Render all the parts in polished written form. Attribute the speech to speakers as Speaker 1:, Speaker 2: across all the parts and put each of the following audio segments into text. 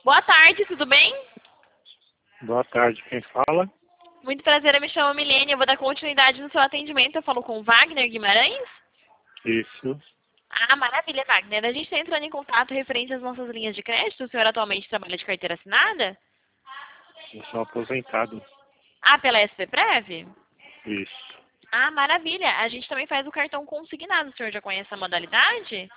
Speaker 1: Boa tarde, tudo bem?
Speaker 2: Boa tarde, quem fala?
Speaker 1: Muito prazer, eu me chamo Milene, eu vou dar continuidade no seu atendimento. Eu falo com o Wagner Guimarães?
Speaker 2: Isso,
Speaker 1: Ah, maravilha, Wagner. A gente está entrando em contato referente às nossas linhas de crédito. O senhor atualmente trabalha de carteira assinada?
Speaker 2: eu sou aposentado.
Speaker 1: Ah, pela SPPrev?
Speaker 2: Isso.
Speaker 1: Ah, maravilha. A gente também faz o cartão consignado. O senhor já conhece a modalidade?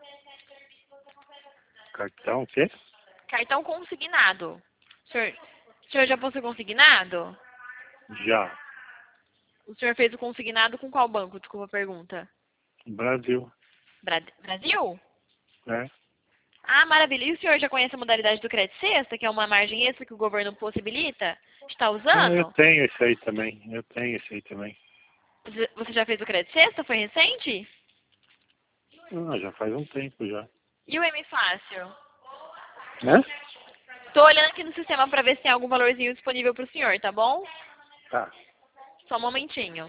Speaker 2: Cartão, o quê?
Speaker 1: Cartão consignado. O senhor já possui consignado?
Speaker 2: Já.
Speaker 1: O senhor fez o consignado com qual banco? Desculpa a pergunta.
Speaker 2: Brasil,
Speaker 1: Brasil?
Speaker 2: né?
Speaker 1: Ah, maravilha. E o senhor já conhece a modalidade do crédito sexta, que é uma margem extra que o governo possibilita? Está
Speaker 2: Ah, eu
Speaker 1: usando?
Speaker 2: tenho esse aí também.
Speaker 1: Você já fez o crédito sexta? Foi recente?
Speaker 2: Ah, já faz um tempo já.
Speaker 1: E o M Fácil?
Speaker 2: Né?
Speaker 1: Tô olhando aqui no sistema para ver se tem algum valorzinho disponível para o senhor, tá bom?
Speaker 2: Tá.
Speaker 1: Só um momentinho.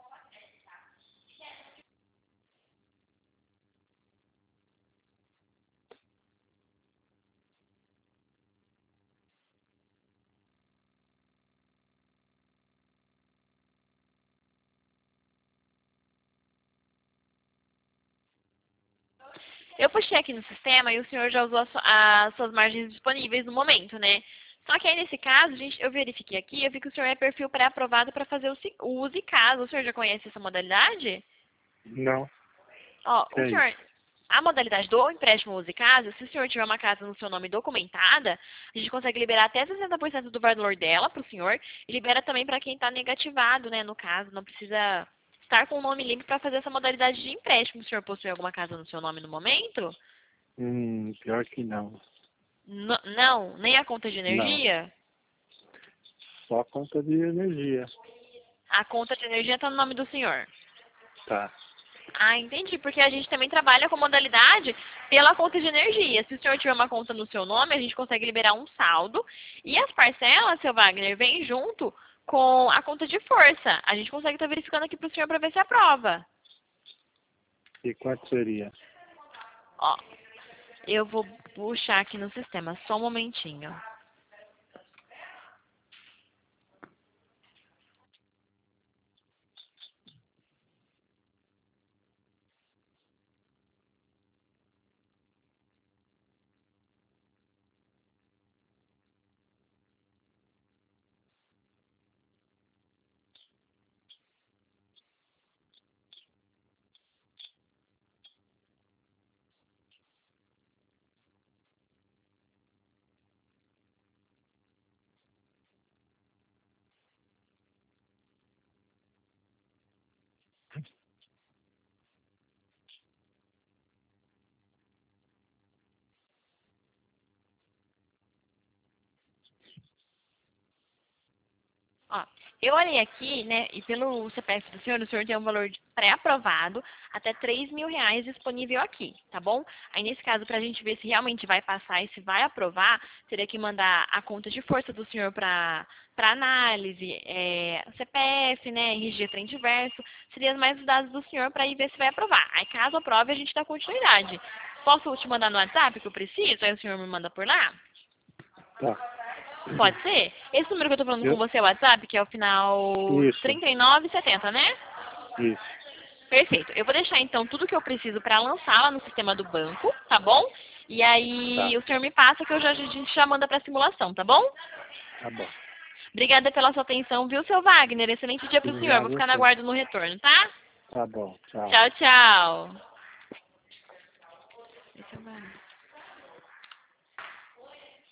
Speaker 1: Eu puxei aqui no sistema e o senhor já usou as suas margens disponíveis no momento, né? Só que aí, nesse caso, eu verifiquei aqui, eu vi que o senhor é perfil pré-aprovado para fazer o uso e caso. O senhor já conhece essa modalidade?
Speaker 2: Não,
Speaker 1: Ó,
Speaker 2: que
Speaker 1: o
Speaker 2: é
Speaker 1: senhor,
Speaker 2: isso?
Speaker 1: a modalidade do empréstimo uso e casa, se o senhor tiver uma casa no seu nome documentada, a gente consegue liberar até 60% do valor dela para o senhor e libera também para quem está negativado, né? No caso, não precisa estar com o nome limpo para fazer essa modalidade de empréstimo. O senhor possui alguma casa no seu nome no momento?
Speaker 2: Pior que não.
Speaker 1: Não, nem a conta de
Speaker 2: Não.
Speaker 1: energia?
Speaker 2: Só conta de energia.
Speaker 1: A conta de energia está no nome do senhor.
Speaker 2: Tá.
Speaker 1: Ah, entendi, porque a gente também trabalha com modalidade pela conta de energia. Se o senhor tiver uma conta no seu nome, a gente consegue liberar um saldo. E as parcelas, seu Wagner, vêm junto com a conta de força. A gente consegue estar verificando aqui para o senhor para ver se aprova.
Speaker 2: E quanto seria?
Speaker 1: Ó, eu vou puxar aqui no sistema, só um momentinho. Ó, eu olhei aqui, né, e pelo CPF do senhor, o senhor tem um valor pré-aprovado até R$ 3.000 disponível aqui, tá bom? Aí, nesse caso, para a gente ver se realmente vai passar e se vai aprovar, teria que mandar a conta de força do senhor para análise, CPF, né, RG frente e verso, seriam mais os dados do senhor para ir ver se vai aprovar. Aí, caso aprove, a gente dá continuidade. Posso te mandar no WhatsApp que eu preciso? Aí o senhor me manda por lá?
Speaker 2: Tá.
Speaker 1: Pode ser? Esse número que eu tô falando com
Speaker 2: Eu...
Speaker 1: você é o WhatsApp, que é o final
Speaker 2: Isso,
Speaker 1: 3970, né?
Speaker 2: isso.
Speaker 1: Perfeito. Eu vou deixar então tudo que eu preciso para lançá-la no sistema do banco, tá bom? E aí
Speaker 2: Tá.
Speaker 1: o senhor me passa que a gente já manda para simulação, tá bom?
Speaker 2: Tá bom.
Speaker 1: Obrigada pela sua atenção, viu, seu Wagner? Excelente dia pro senhor. Vou
Speaker 2: Obrigado a
Speaker 1: ficar na
Speaker 2: você.
Speaker 1: guarda no retorno, tá?
Speaker 2: Tá bom, tchau.
Speaker 1: Tchau, tchau.